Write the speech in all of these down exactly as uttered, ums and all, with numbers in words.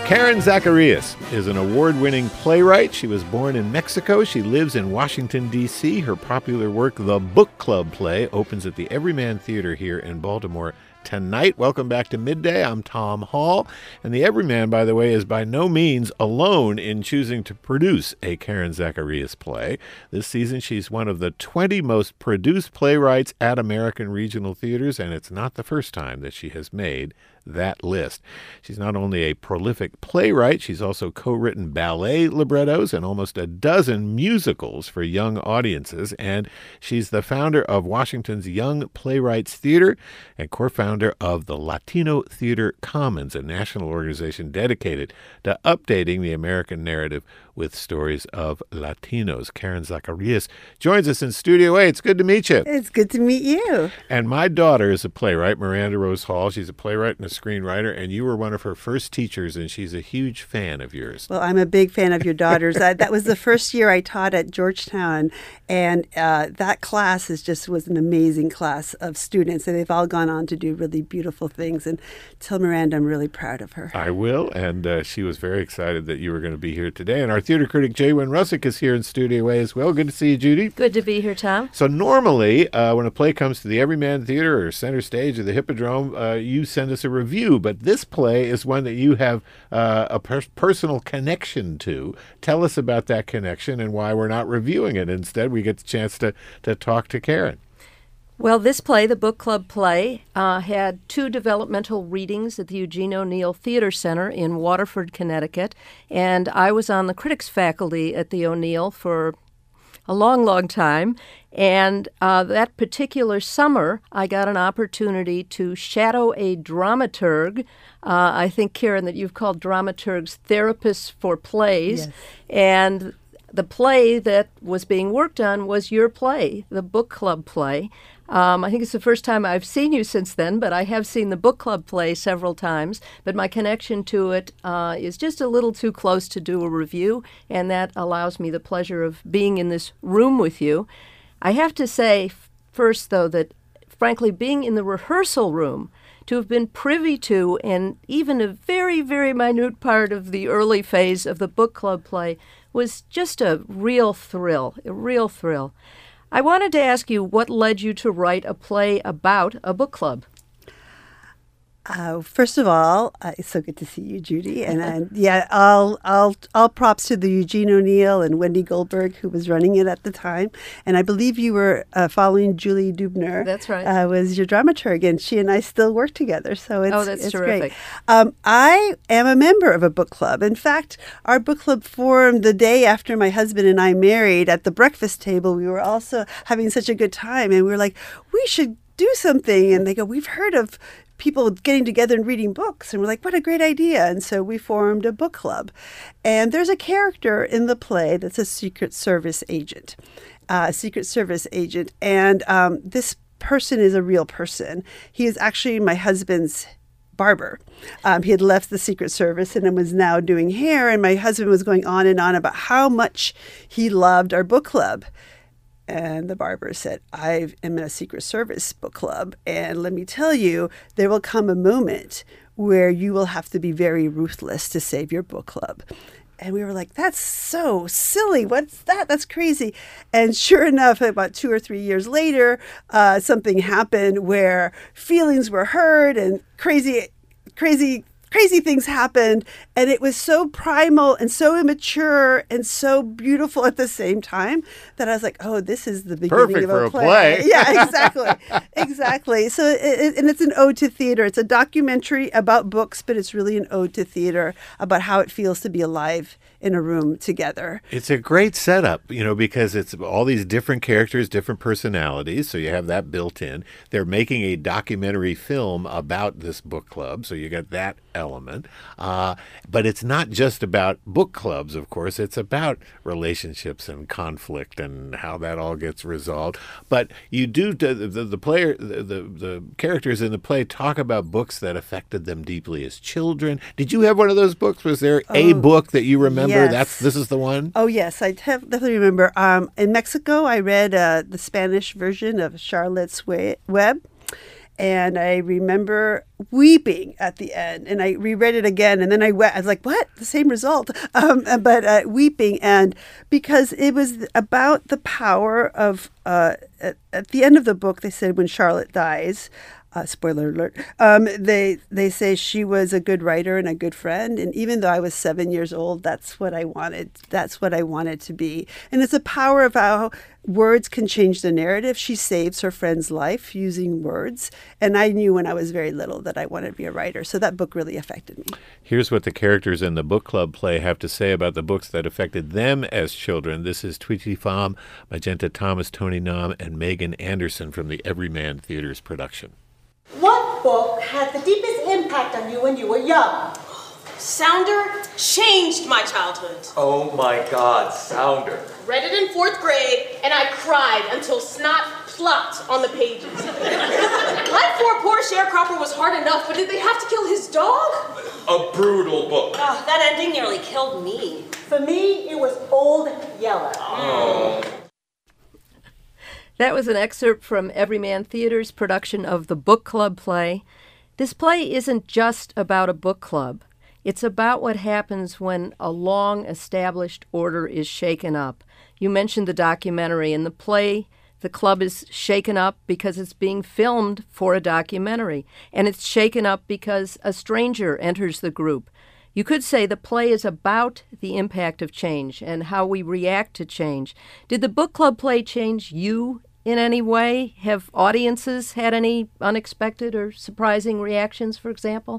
Karen Zacarías is an award-winning playwright. She was born in Mexico. She lives in Washington, D C Her popular work, The Book Club Play, opens at the Everyman Theater here in Baltimore tonight. Welcome back to Midday. I'm Tom Hall. And the Everyman, by the way, is by no means alone in choosing to produce a Karen Zacarías play. This season, she's one of the twenty most produced playwrights at American regional theaters, and it's not the first time that she has made that list. She's not only a prolific playwright, she's also co-written ballet librettos and almost a dozen musicals for young audiences, and she's the founder of Washington's Young Playwrights Theater and co-founder of the Latino Theater Commons, a national organization dedicated to updating the American narrative with stories of Latinos. Karen Zacarías joins us in Studio A. It's good to meet you. It's good to meet you. And my daughter is a playwright, Miranda Rose Hall. She's a playwright and a screenwriter, and you were one of her first teachers, and she's a huge fan of yours. Well, I'm a big fan of your daughter's. I, that was the first year I taught at Georgetown, and uh, that class is just was an amazing class of students, and they've all gone on to do really beautiful things. And tell Miranda I'm really proud of her. I will, and uh, she was very excited that you were going to be here today. And our theater critic, Jay Wynn Russick, is here in Studio A as well. Good to see you, Judy. Good to be here, Tom. So normally, uh, when a play comes to the Everyman Theater or Center Stage or the Hippodrome, uh, you send us a review, but this play is one that you have uh, a per- personal connection to. Tell us about that connection and why we're not reviewing it. Instead, we get the chance to, to talk to Karen. Well, this play, the Book Club Play, uh, had two developmental readings at the Eugene O'Neill Theater Center in Waterford, Connecticut, and I was on the critics faculty at the O'Neill for a long, long time, and uh, that particular summer, I got an opportunity to shadow a dramaturg. Uh, I think, Karen, that you've called dramaturgs therapists for plays, Yes. and the play that was being worked on was your play, the Book Club Play. Um, I think it's the first time I've seen you since then, but I have seen the Book Club Play several times. But my connection to it uh, is just a little too close to do a review, and that allows me the pleasure of being in this room with you. I have to say first, though, that frankly, being in the rehearsal room, to have been privy to, and even a very, very minute part of the early phase of the Book Club Play, was just a real thrill, a real thrill. I wanted to ask you what led you to write a play about a book club? Uh, first of all, uh, it's so good to see you, Judy. And, and yeah, all, all, all props to the Eugene O'Neill and Wendy Goldberg, who was running it at the time. And I believe you were uh, following Julie Dubner. That's right. Uh, was your dramaturg, and she and I still work together. So it's, oh, that's it's terrific. great. Um, I am a member of a book club. In fact, our book club formed the day after my husband and I married. At the breakfast table, we were also having such a good time, and we were like, we should do something. And they go, we've heard of people getting together and reading books. And we're like, what a great idea. And so we formed a book club. And there's a character in the play that's a Secret Service agent, uh, a Secret Service agent. And um, this person is a real person. He is actually my husband's barber. Um, he had left the Secret Service and was now doing hair. And my husband was going on and on about how much he loved our book club. And the barber said, I am in a Secret Service book club, and let me tell you, there will come a moment where you will have to be very ruthless to save your book club. And we were like, that's so silly. What's that? That's crazy. And sure enough, about two or three years later, uh, something happened where feelings were hurt and crazy, crazy Crazy things happened, and it was so primal and so immature and so beautiful at the same time that I was like, "Oh, this is the beginning Perfect of for a a play." play. Yeah, exactly, exactly. So, it, it, and it's an ode to theater. It's a documentary about books, but it's really an ode to theater about how it feels to be alive in a room together. It's a great setup, you know, because it's all these different characters, different personalities, so you have that built in. They're making a documentary film about this book club, so you got that element. Uh, but it's not just about book clubs, of course. It's about relationships and conflict and how that all gets resolved. But you do, the, the, the player, the, the, the characters in the play talk about books that affected them deeply as children. Did you have one of those books? Was there a Oh, book that you remember? yes. That's this is the one? Oh, yes, I def- definitely remember. Um, in Mexico, I read uh, the Spanish version of Charlotte's Web. And I remember weeping at the end, and I reread it again, and then I went, I was like, what? The same result. Um, but uh, weeping, and because it was about the power of, uh, at, at the end of the book, they said when Charlotte dies, Uh, spoiler alert. Um, they they say she was a good writer and a good friend, and even though I was seven years old, that's what I wanted. That's what I wanted to be. And it's the power of how words can change the narrative. She saves her friend's life using words, and I knew when I was very little that I wanted to be a writer. So that book really affected me. Here's what the characters in the book club play have to say about the books that affected them as children. This is Tweety Pham, Magenta Thomas, Tony Nam, and Megan Anderson from the Everyman Theater's production. What book had the deepest impact on you when you were young? Sounder changed my childhood. Oh my God, Sounder. Read it in fourth grade, and I cried until snot plopped on the pages. Life for a poor sharecropper was hard enough, but did they have to kill his dog? A brutal book. Oh, that ending nearly killed me. For me, it was Old Yeller. Oh. That was an excerpt from Everyman Theater's production of the Book Club play. This play isn't just about a book club. It's about what happens when a long-established order is shaken up. You mentioned the documentary. In the play, the club is shaken up because it's being filmed for a documentary, and it's shaken up because a stranger enters the group. You could say the play is about the impact of change and how we react to change. Did the book club play change you in any way? Have audiences had any unexpected or surprising reactions, for example?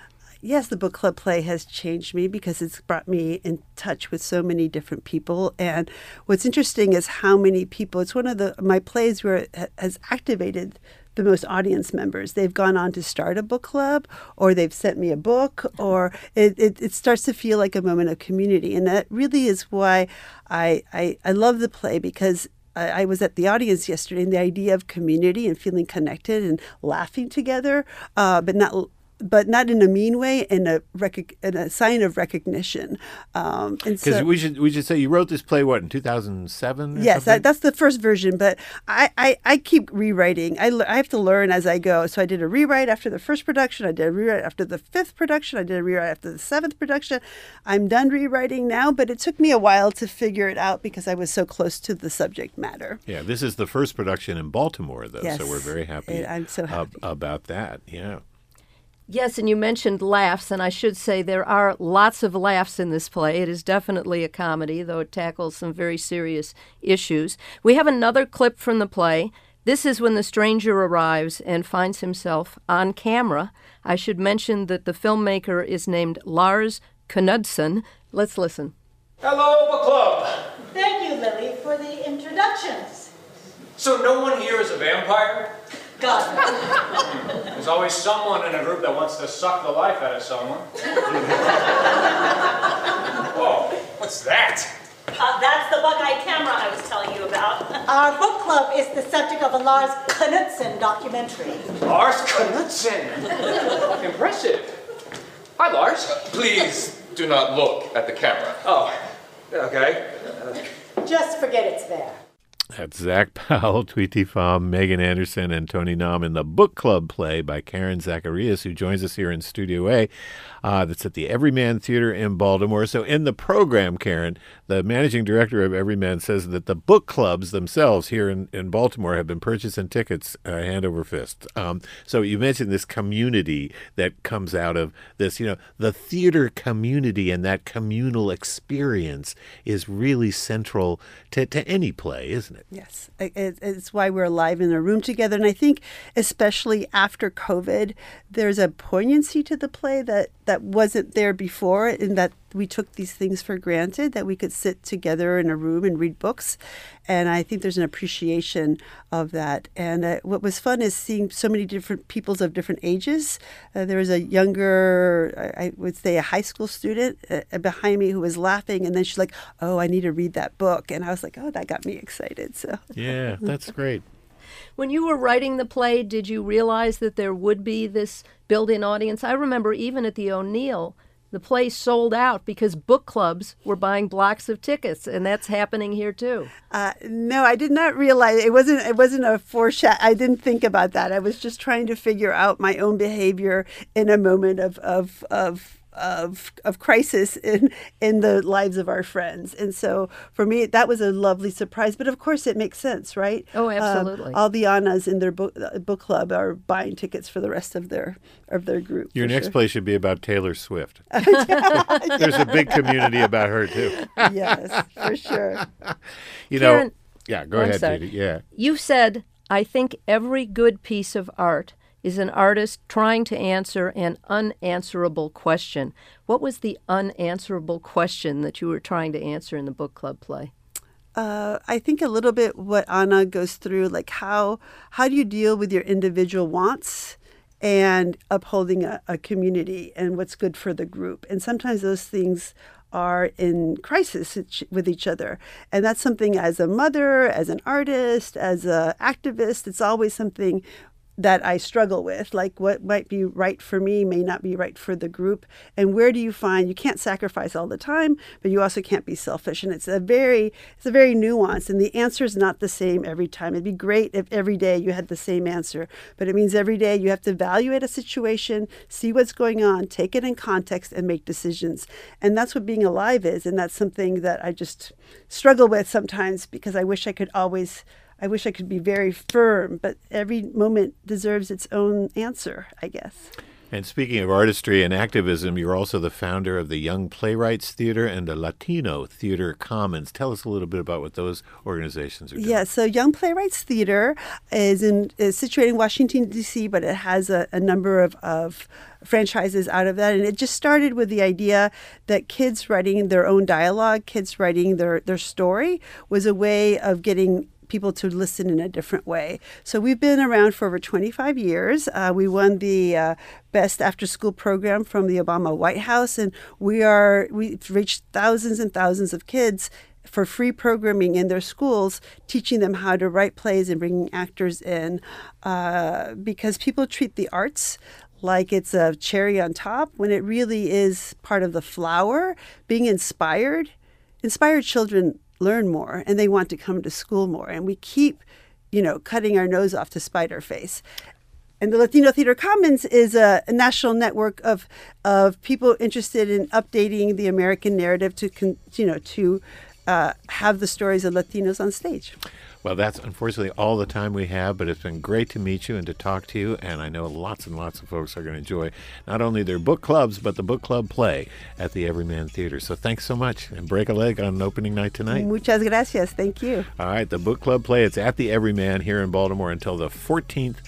Yes, the book club play has changed me because it's brought me in touch with so many different people. And what's interesting is how many people, it's one of the my plays where it has activated the most audience members. They've gone on to start a book club, or they've sent me a book, or it, it, it starts to feel like a moment of community. And that really is why I, I, I love the play, because I, I was at the audience yesterday, and the idea of community and feeling connected and laughing together, uh, but not but not in a mean way, in a rec- in a sign of recognition. Um, and Because so, we should we should say you wrote this play, what, in two thousand seven? yes, that, that's the first version, but I, I, I keep rewriting. I, I have to learn as I go. So I did a rewrite after the first production. I did a rewrite after the fifth production. I did a rewrite after the seventh production. I'm done rewriting now, but it took me a while to figure it out because I was so close to the subject matter. Yeah, this is the first production in Baltimore, though, Yes, so we're very happy it- I'm so happy. ab- about that. Yeah. Yes, and you mentioned laughs, and I should say there are lots of laughs in this play. It is definitely a comedy, though it tackles some very serious issues. We have another clip from the play. This is when the stranger arrives and finds himself on camera. I should mention that the filmmaker is named Lars Knudsen. Let's listen. Hello, book club. Thank you, Lily, for the introductions. So no one here is a vampire? God. There's always someone in a group that wants to suck the life out of someone. Whoa, what's that? Uh, that's the bug-eyed camera I was telling you about. Our book club is the subject of a Lars Knudsen documentary. Lars Knudsen. Impressive. Hi, Lars. Please do not look at the camera. Oh, okay. Just forget it's there. That's Zach Powell, Tweety Pham, Megan Anderson, and Tony Nam in the Book Club play by Karen Zacharias, who joins us here in Studio A. Uh, that's at the Everyman Theater in Baltimore. So in the program, Karen, the managing director of Everyman says that the book clubs themselves here in, in Baltimore have been purchasing tickets uh, hand over fist. Um, so you mentioned this community that comes out of this, you know, the theater community, and that communal experience is really central to, to any play, isn't it? Yes, it, it's why we're alive in a room together. And I think especially after COVID, there's a poignancy to the play that, that wasn't there before, in that we took these things for granted, that we could sit together in a room and read books. And I think there's an appreciation of that. And uh, what was fun is seeing so many different peoples of different ages. Uh, there was a younger, I would say a high school student uh, behind me who was laughing. And then she's like, oh, I need to read that book. And I was like, oh, that got me excited. So Yeah, that's great. When you were writing the play, did you realize that there would be this built-in audience? I remember even at the O'Neill, the the play sold out because book clubs were buying blocks of tickets, and that's happening here too. Uh, no, I did not realize it wasn't. It wasn't a foreshadow. I didn't think about that. I was just trying to figure out my own behavior in a moment of of of. of of crisis in in the lives of our friends. And so for me, that was a lovely surprise. But of course, it makes sense, right? Oh, absolutely. Um, all the Annas in their book, uh, book club are buying tickets for the rest of their of their group. Your next sure. play should be about Taylor Swift. There's a big community about her, too. Yes, for sure. You Karen, know, yeah, go I'm ahead, sorry. Judy. Yeah. You said, I think every good piece of art is an artist trying to answer an unanswerable question. What was the unanswerable question that you were trying to answer in the book club play? Uh, I think a little bit what Anna goes through, like how how do you deal with your individual wants and upholding a, a community and what's good for the group. And sometimes those things are in crisis with each other. And that's something as a mother, as an artist, as an activist, it's always something that I struggle with, like what might be right for me may not be right for the group. And where do you find, you can't sacrifice all the time, but you also can't be selfish. And it's a very, it's a very nuanced, and the answer is not the same every time. It'd be great if every day you had the same answer, but it means every day you have to evaluate a situation, see what's going on, take it in context, and make decisions. And that's what being alive is. And that's something that I just struggle with sometimes because I wish I could always I wish I could be very firm, but every moment deserves its own answer, I guess. And speaking of artistry and activism, you're also the founder of the Young Playwrights Theater and the Latino Theater Commons. Tell us a little bit about what those organizations are doing. Yeah, so Young Playwrights Theater is in is situated in Washington, D C, but it has a, a number of, of franchises out of that. And it just started with the idea that kids writing their own dialogue, kids writing their, their story was a way of getting people to listen in a different way. So we've been around for over twenty-five years. Uh, we won the uh, best after-school program from the Obama White House, and we are we've reached thousands and thousands of kids for free programming in their schools, teaching them how to write plays and bringing actors in, uh, because people treat the arts like it's a cherry on top when it really is part of the flower. Being inspired, inspired children learn more and they want to come to school more. And we keep, you know, cutting our nose off to spite our face. And the Latino Theater Commons is a, a national network of of people interested in updating the American narrative to, con, you know, to uh, have the stories of Latinos on stage. Well, that's unfortunately all the time we have, but it's been great to meet you and to talk to you, and I know lots and lots of folks are going to enjoy not only their book clubs, but the book club play at the Everyman Theater. So thanks so much, and break a leg on opening night tonight. Muchas gracias. Thank you. All right, the book club play, it's at the Everyman here in Baltimore until the fourteenth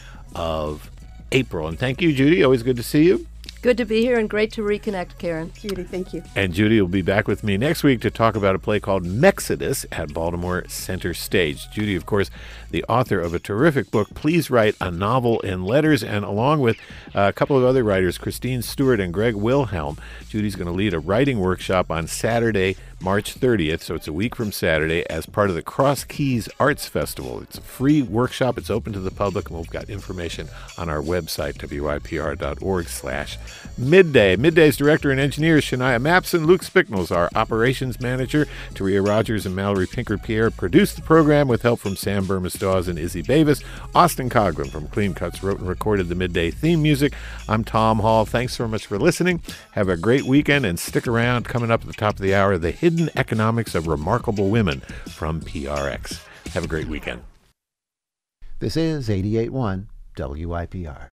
of April. And thank you, Judy. Always good to see you. Good to be here and great to reconnect, Karen. Judy, thank you. And Judy will be back with me next week to talk about a play called Mexodus at Baltimore Center Stage. Judy, of course, the author of a terrific book, Please Write a Novel in Letters, and along with a couple of other writers, Christine Stewart and Greg Wilhelm, Judy's going to lead a writing workshop on Saturday, March thirtieth, so it's a week from Saturday, as part of the Cross Keys Arts Festival. It's a free workshop. It's open to the public, and we've got information on our website, W I P R dot org slash midday. Midday's director and engineer is Shania Mapson. Luke Spicknell's our operations manager. Taria Rogers and Mallory Pinker-Pierre produced the program with help from Sam Burmis-Dawes and Izzy Bavis. Austin Coghlan from Clean Cuts wrote and recorded the Midday theme music. I'm Tom Hall. Thanks so much for listening. Have a great weekend, and stick around. Coming up at the top of the hour, the Hidden Economics of Remarkable Women from P R X. Have a great weekend. This is eighty-eight point one W I P R.